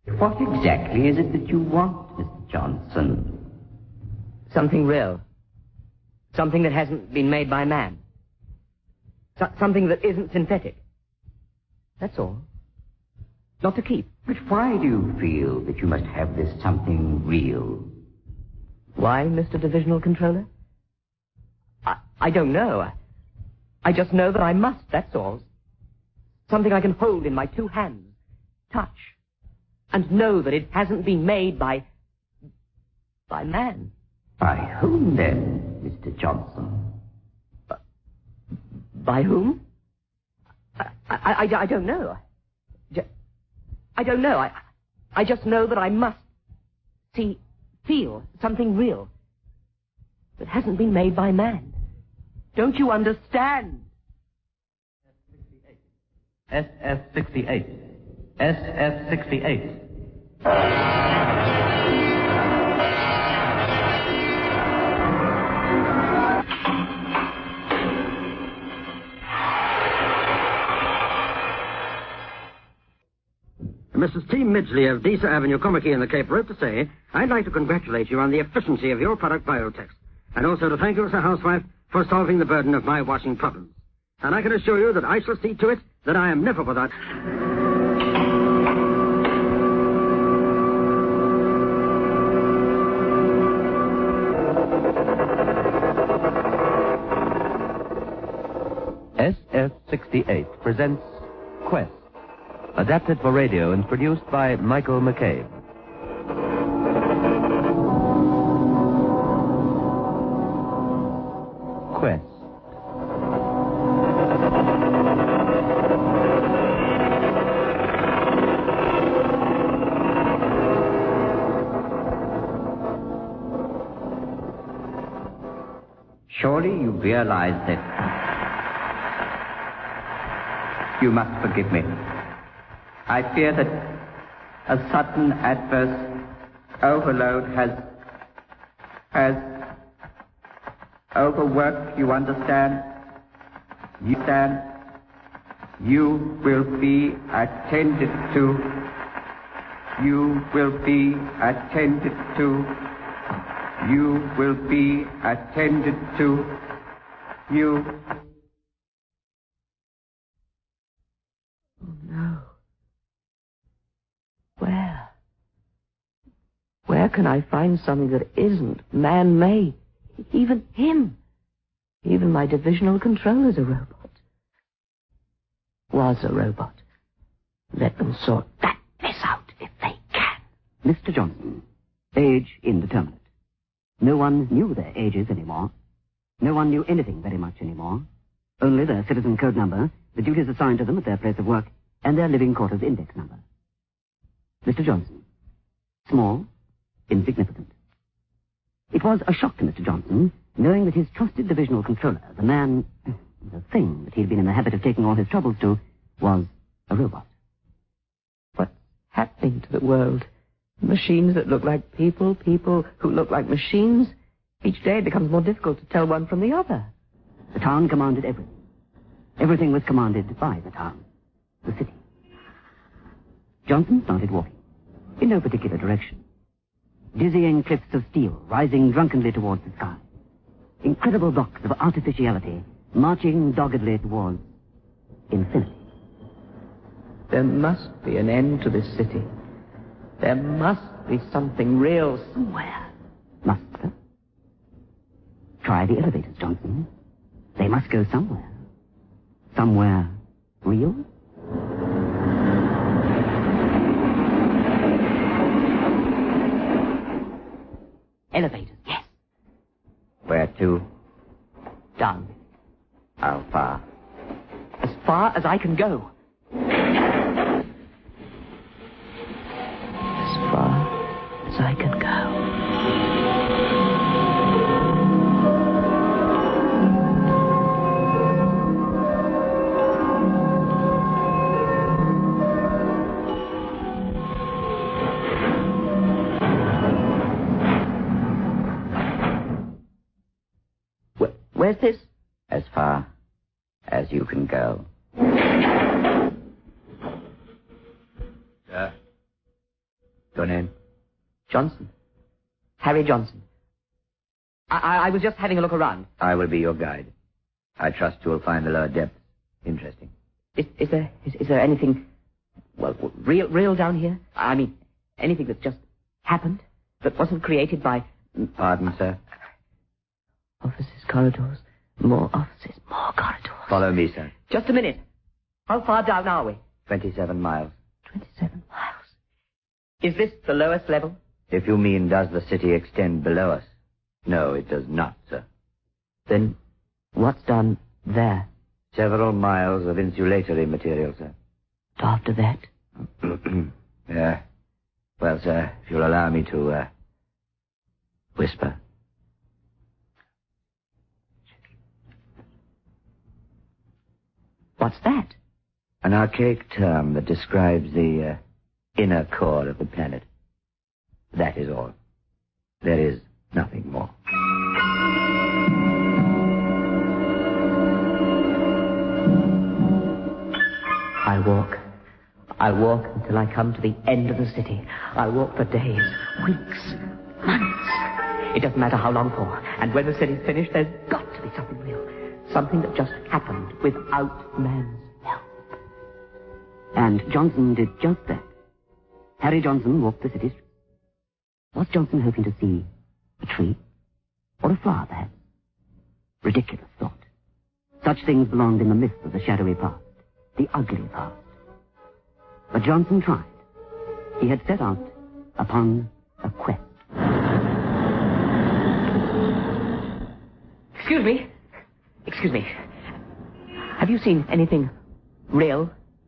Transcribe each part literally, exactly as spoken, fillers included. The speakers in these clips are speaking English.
What exactly is it that you want, Mister Johnson? Something real. Something that hasn't been made by man. So- something that isn't synthetic. That's all. Not to keep. But why do you feel that you must have this something real? Why, Mister Divisional Controller? I, I don't know. I, I just know that I must, that's all. Something I can hold in my two hands, touch, and know that it hasn't been made by... by man. By whom, then, Mister Johnson? Uh, by whom? I, I, I, I don't know. I, I don't know. I, I just know that I must see, feel something real that hasn't been made by man. Don't you understand? S S sixty-eight. S S sixty-eight. Missus T. Midgley of Deesa Avenue, Comarkey in the Cape wrote to say, I'd like to congratulate you on the efficiency of your product, Biotex, and also to thank you as a housewife for solving the burden of my washing problems. And I can assure you that I shall see to it that I am never without... S S sixty-eight presents Quest, adapted for radio and produced by Michael McCabe. Quest. Surely you realize that... You must forgive me. I fear that a sudden adverse overload has... has overworked, you understand? You understand? You will be attended to. You will be attended to. You will be attended to. You... Oh, no. Where? Where can I find something that isn't man-made? Even him. Even my divisional controller's a robot. Was a robot. Let them sort that mess out if they can. Mister Johnson, age indeterminate. No one knew their ages anymore. No one knew anything very much anymore. Only their citizen code number, the duties assigned to them at their place of work, and their living quarters index number. Mister Johnson, small, insignificant. It was a shock to Mister Johnson, knowing that his trusted divisional controller, the man, the thing that he'd been in the habit of taking all his troubles to, was a robot. What's happening to the world? Machines that look like people, people who look like machines. Each day it becomes more difficult to tell one from the other. The town commanded everything. Everything was commanded by the town, the city. Johnson started walking, in no particular direction. Dizzying cliffs of steel rising drunkenly towards the sky. Incredible blocks of artificiality marching doggedly towards infinity. There must be an end to this city. There must be something real somewhere. Must there? Try the elevators, Johnson. They must go somewhere. Somewhere real? Elevators, yes. Where to? Down. How far? As far as I can go. As far as I can go. Where's this? As far as you can go. Sir? Your name? Johnson. Harry Johnson. I, I, I was just having a look around. I will be your guide. I trust you will find the lower depths interesting. Is, is there is, is there anything, well, real real down here? I mean, anything that just happened, that wasn't created by... Pardon, sir? Offices, corridors, more offices, more corridors. Follow me, sir. Just a minute. How far down are we? Twenty-seven miles. Twenty-seven miles. Is this the lowest level? If you mean, does the city extend below us? No, it does not, sir. Then what's done there? Several miles of insulatory material, sir. After that? Yeah. Well, sir, if you'll allow me to, uh, whisper. What's that? An archaic term that describes the uh, inner core of the planet. That is all. There is nothing more. I walk. I walk until I come to the end of the city. I walk for days, weeks, months. It doesn't matter how long for. And when the city's finished, there's got to be something real. Something that just happened without man's help. And Johnson did just that. Harry Johnson walked the city streets. Was Johnson hoping to see a tree? Or a flower, perhaps? Ridiculous thought. Such things belonged in the myth of the shadowy past, the ugly past. But Johnson tried. He had set out upon a quest. Excuse me. Excuse me. Have you seen anything real?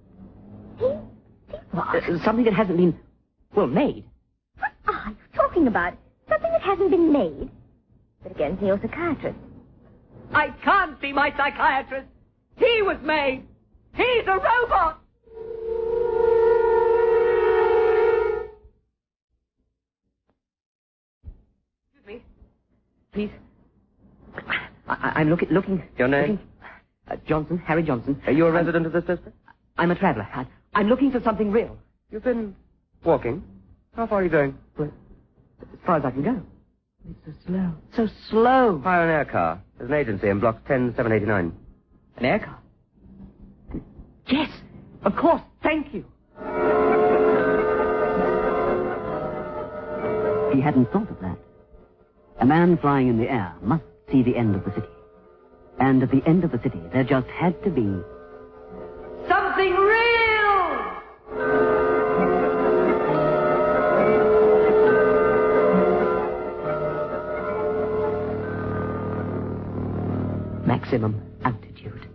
What? Uh, something that hasn't been, well, made. What are you talking about? Something that hasn't been made? But again, see your psychiatrist. I can't be my psychiatrist. He was made. He's a robot. Excuse me. Please. I, I'm looking, looking... Your name? Looking, uh, Johnson, Harry Johnson. Are you a I'm- resident of this district? I'm a traveler. I, I'm looking for something real. You've been walking. How far are you going? Well, as far as I can go. It's so slow. So slow. Hire an air car. There's an agency in blocks ten seven eighty-nine. An air car? Yes, of course. Thank you. He hadn't thought of that. A man flying in the air must see the end of the city. And at the end of the city, there just had to be... Something real! Maximum altitude.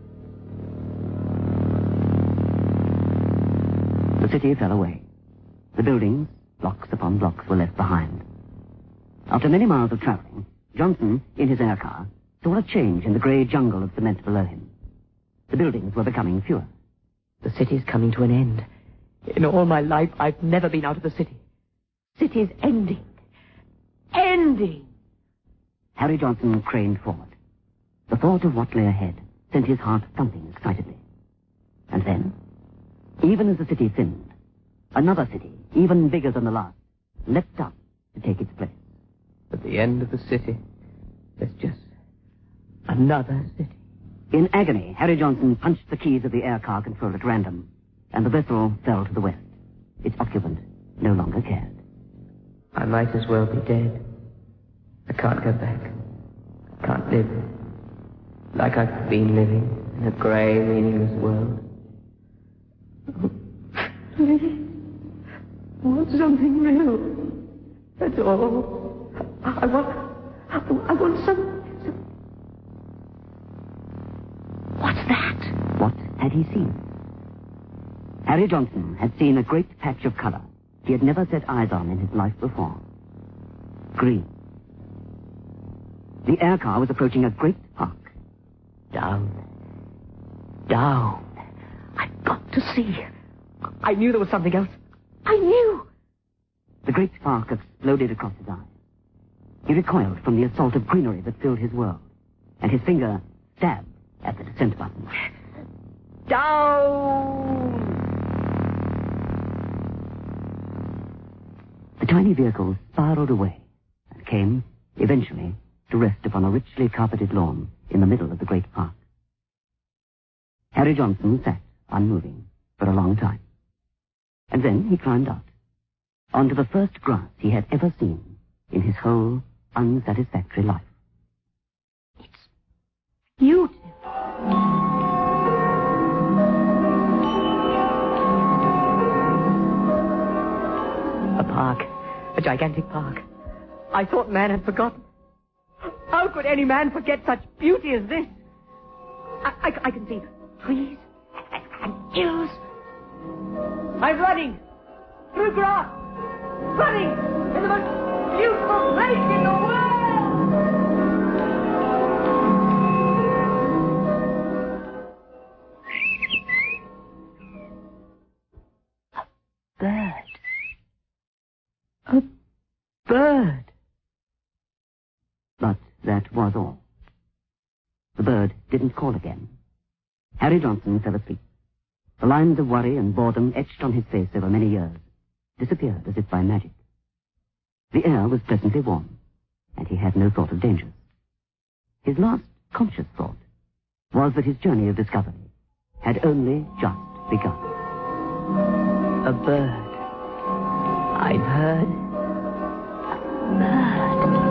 The city fell away. The buildings, blocks upon blocks, were left behind. After many miles of traveling, Johnson, in his air car, saw a change in the grey jungle of cement below him. The buildings were becoming fewer. The city's coming to an end. In all my life, I've never been out of the city. City's ending. Ending! Harry Johnson craned forward. The thought of what lay ahead sent his heart thumping excitedly. And then, even as the city thinned, another city, even bigger than the last, leapt up to take its place. At the end of the city, there's just another city. In agony, Harry Johnson punched the keys of the air car control at random, and the vessel fell to the west. Its occupant no longer cared. I might as well be dead. I can't go back. I can't live like I've been living in a grey, meaningless world. Oh, please, I want something real. That's all. I, I want... I, I want some... What's that? What had he seen? Harry Johnson had seen a great patch of color he had never set eyes on in his life before. Green. The air car was approaching a great park. Down. Down. I've got to see. I knew there was something else. I knew. The great park exploded across his eyes. He recoiled from the assault of greenery that filled his world, and his finger stabbed at the descent button. Down! tiny vehicle spiraled away and came, eventually, to rest upon a richly carpeted lawn in the middle of the great park. Harry Johnson sat, unmoving, for a long time. And then he climbed out, onto the first grass he had ever seen in his whole unsatisfactory life. It's beautiful. A park. A gigantic park. I thought man had forgotten. How could any man forget such beauty as this? I, I, I can see trees and, and hills. I'm running through grass, running in the most beautiful place in the world. A bird. A bird. But that was all. The bird didn't call again. Harry Johnson fell asleep. The lines of worry and boredom etched on his face over many years disappeared as if by magic. The air was pleasantly warm, and he had no thought of dangers. His last conscious thought was that his journey of discovery had only just begun. A bird. I've heard. A bird.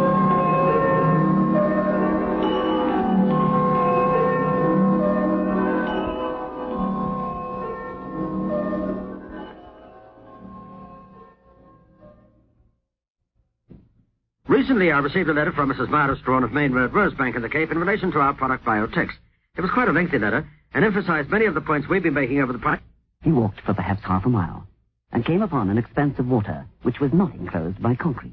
Recently, I received a letter from Missus Myra Strawn of Main Road, Rosebank in the Cape in relation to our product Biotex. It was quite a lengthy letter and emphasized many of the points we've been making over the past. He walked for perhaps half a mile and came upon an expanse of water which was not enclosed by concrete.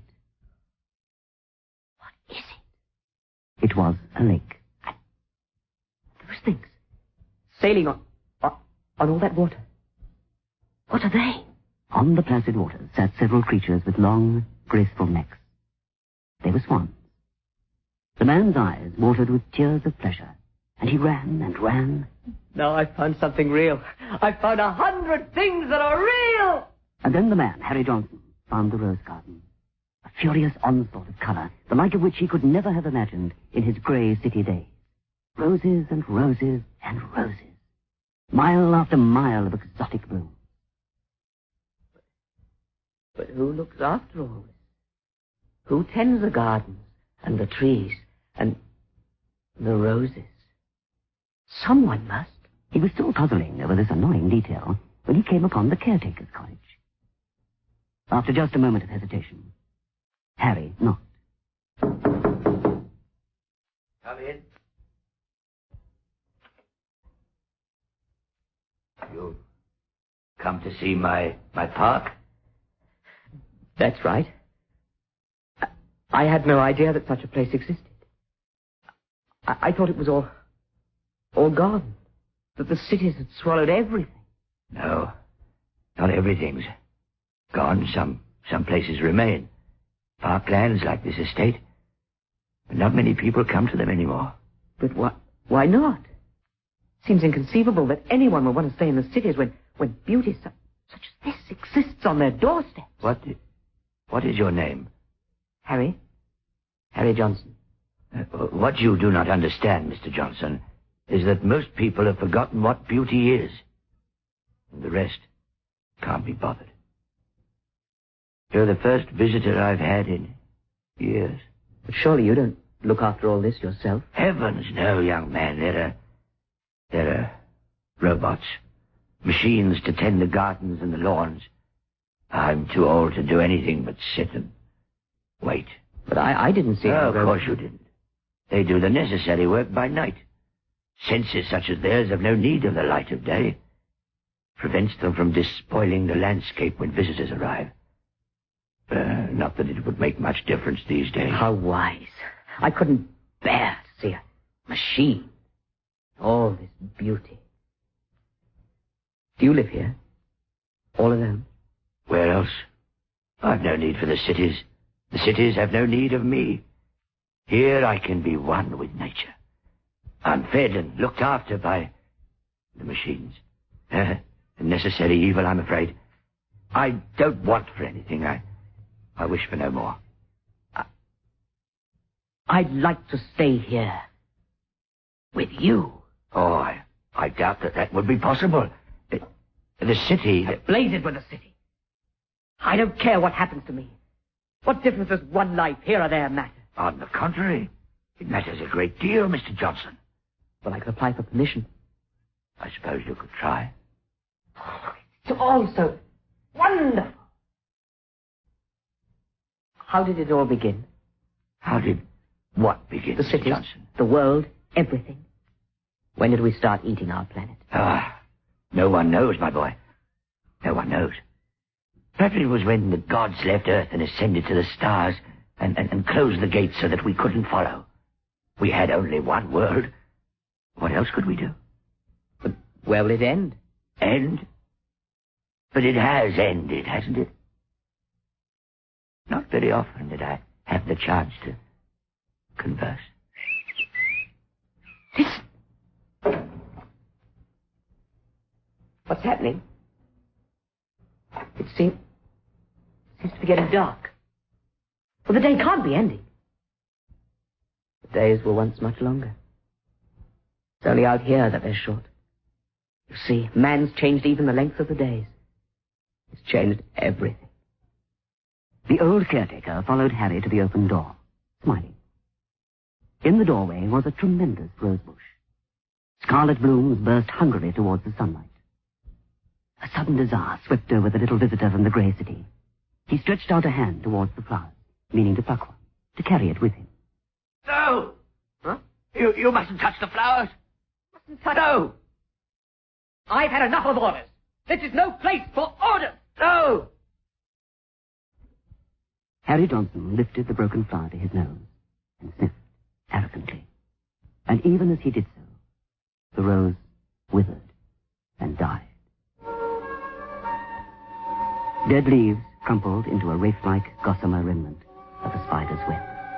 What is it? It was a lake. Those things sailing on, on, on all that water. What are they? On the placid waters sat several creatures with long, graceful necks. They were swans. The man's eyes watered with tears of pleasure, and he ran and ran. Now I've found something real. I've found a hundred things that are real! And then the man, Harry Johnson, found the rose garden. A furious onslaught of color, the like of which he could never have imagined in his gray city days. Roses and roses and roses. Mile after mile of exotic bloom. But who looks after all this? Who tends the gardens and the trees and the roses? Someone must. He was still puzzling over this annoying detail when he came upon the caretaker's cottage. After just a moment of hesitation, Harry knocked. Come in. You come to see my, my park? That's right. I had no idea that such a place existed. I, I thought it was all, all gone. That the cities had swallowed everything. No, not everything's gone. Some, some places remain. Parklands like this estate. But not many people come to them anymore. But why, why not? Seems inconceivable that anyone would want to stay in the cities when, when beauty such, such as this exists on their doorsteps. What, what is your name? Harry. Harry Johnson. Uh, what you do not understand, Mister Johnson, is that most people have forgotten what beauty is. And the rest can't be bothered. You're the first visitor I've had in years. But surely you don't look after all this yourself? Heavens, no, young man. There are... There are robots. Machines to tend the gardens and the lawns. I'm too old to do anything but sit and wait. But I, I didn't see... Oh, of course you didn't. They do the necessary work by night. Senses such as theirs have no need of the light of day. Prevents them from despoiling the landscape when visitors arrive. Uh, not that it would make much difference these days. How wise. I couldn't bear to see a machine. All this beauty. Do you live here? All alone? Where else? I've no need for the cities. The cities have no need of me. Here I can be one with nature. I'm fed and looked after by the machines. Uh, a necessary evil, I'm afraid. I don't want for anything. I, I wish for no more. I, I'd like to stay here. With you. Oh, I, I doubt that that would be possible. It, the city... I blaze it with the city. I don't care what happens to me. What difference does one life here or there matter? On the contrary, it matters a great deal, Mister Johnson. Well, I could apply for permission. I suppose you could try. Oh, it's all so wonderful. How did it all begin? How did what begin, The Mister cities, Johnson? the world, everything. When did we start eating our planet? Ah, no one knows, my boy. No one knows. Perhaps it was when the gods left Earth and ascended to the stars and, and, and closed the gates so that we couldn't follow. We had only one world. What else could we do? But where will it end? End? But it has ended, hasn't it? Not very often did I have the chance to converse. Listen. What's happening? It seems, seems to be getting dark. Well, the day can't be ending. The days were once much longer. It's only out here that they're short. You see, man's changed even the length of the days. It's changed everything. The old caretaker followed Harry to the open door, smiling. In the doorway was a tremendous rose bush. Scarlet blooms burst hungrily towards the sunlight. A sudden desire swept over the little visitor from the grey city. He stretched out a hand towards the flowers, meaning to pluck one, to carry it with him. No! Huh? You, you mustn't touch the flowers. Mustn't touch. No! I've had enough of orders. This is no place for orders. No! Harry Johnson lifted the broken flower to his nose and sniffed arrogantly. And even as he did so, the rose withered and died. Dead leaves crumpled into a wraith-like gossamer remnant of a spider's web.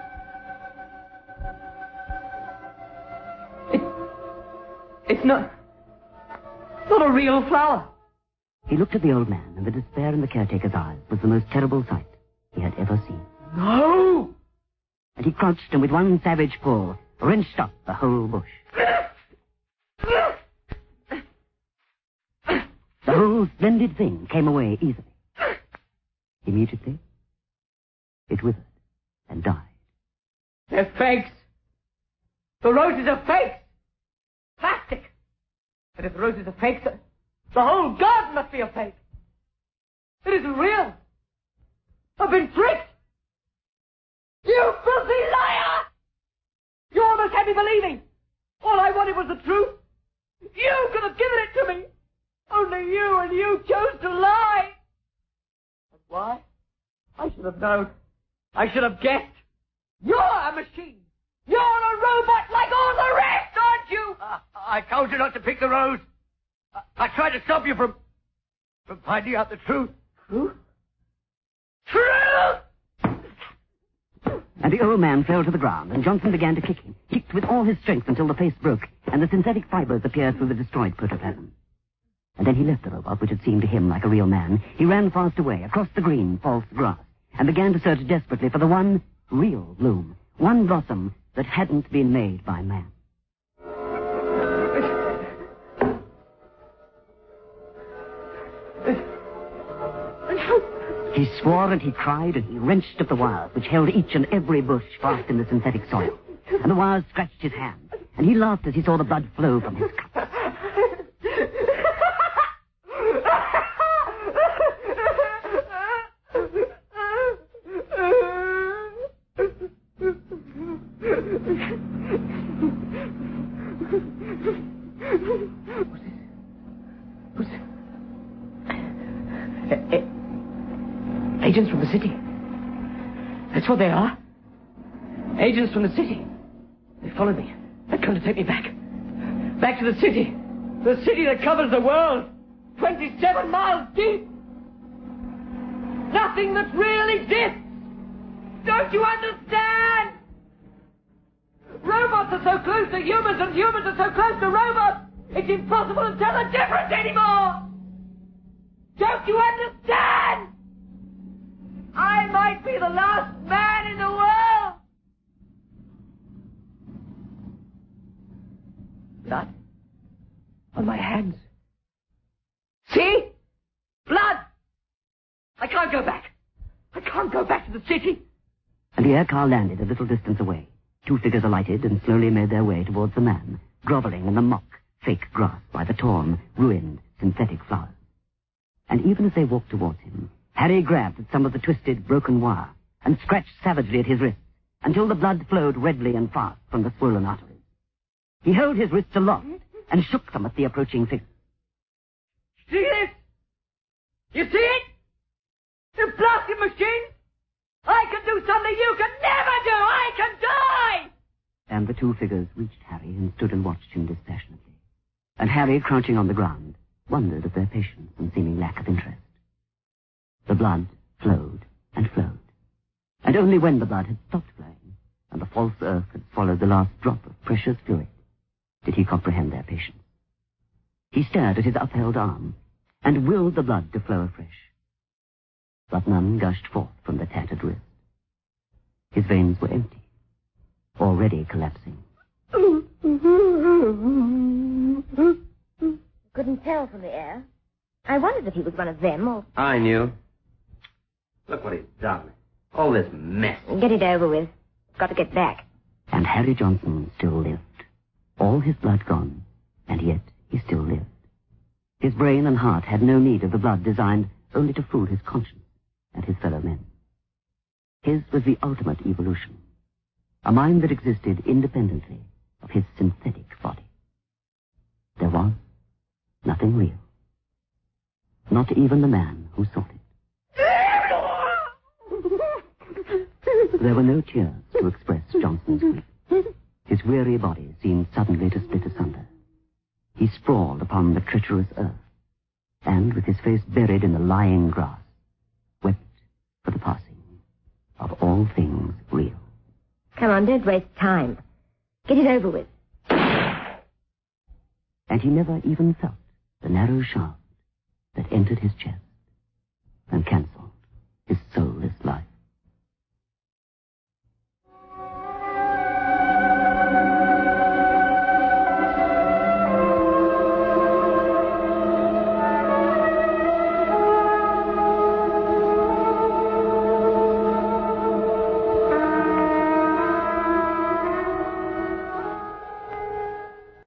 It, it's not... not a real flower. He looked at the old man, and the despair in the caretaker's eyes was the most terrible sight he had ever seen. No! And he crouched and with one savage pull wrenched up the whole bush. The whole splendid thing came away easily. Immediately, it withered and died. They're fakes. The roses are fakes. Plastic. But if the roses are fakes, the, the whole garden must be a fake. It isn't real. I've been tricked. You filthy liar! You almost had me believing. All I wanted was the truth. You could have given it to me. Only you and you chose to lie. And why? I should have known. I should have guessed. You're a machine. You're a robot like all the rest, aren't you? Uh, I told you not to pick the rose. I, I tried to stop you from... from finding out the truth. Truth? Truth! And the old man fell to the ground, and Johnson began to kick him, kicked with all his strength until the face broke, and the synthetic fibers appeared through the destroyed protoplasm. And then he left the robot, which had seemed to him like a real man. He ran fast away, across the green, false grass, and began to search desperately for the one real bloom, one blossom that hadn't been made by man. He swore and he cried and he wrenched at the wires which held each and every bush fast in the synthetic soil. And the wires scratched his hand, and he laughed as he saw the blood flow from his cup. Who's it? A- a- agents from the city. That's what they are. Agents from the city. They followed me. They've come to take me back. Back to the city. The city that covers the world. twenty-seven miles deep. Nothing that really exists. Don't you understand? Robots are so close to humans and humans are so close to robots. It's impossible to tell the difference anymore. Don't you understand? I might be be the last man in the world! Blood on my hands. See? Blood! I can't go back. I can't go back to the city. And the air car landed a little distance away. Two figures alighted and slowly made their way towards the man, groveling in the mock, fake grass by the torn, ruined, synthetic flowers. And even as they walked towards him, Harry grabbed at some of the twisted, broken wire and scratched savagely at his wrists until the blood flowed redly and fast from the swollen arteries. He held his wrists aloft and shook them at the approaching figure. See this? You see it? The blasted machine? I can do something you can never do! I can die! And the two figures reached Harry and stood and watched him dispassionately. And Harry, crouching on the ground, wondered at their patience and seeming lack of interest. The blood flowed and flowed. And only when the blood had stopped flowing, and the false earth had swallowed the last drop of precious fluid, did he comprehend their patience. He stared at his upheld arm, and willed the blood to flow afresh. But none gushed forth from the tattered wrist. His veins were empty, already collapsing. Couldn't tell from the air. I wondered if he was one of them or... I knew. Look what he's done. All this mess. Get it over with. Got to get back. And Harry Johnson still lived. All his blood gone, and yet he still lived. His brain and heart had no need of the blood designed only to fool his conscience and his fellow men. His was the ultimate evolution, a mind that existed independently of his synthetic body. There was nothing real, not even the man who sought it. There were no tears to express Johnson's grief. His weary body seemed suddenly to split asunder. He sprawled upon the treacherous earth, and with his face buried in the lying grass, wept for the passing of all things real. Come on, don't waste time. Get it over with. And he never even felt the narrow shaft that entered his chest and cancelled his soulless life.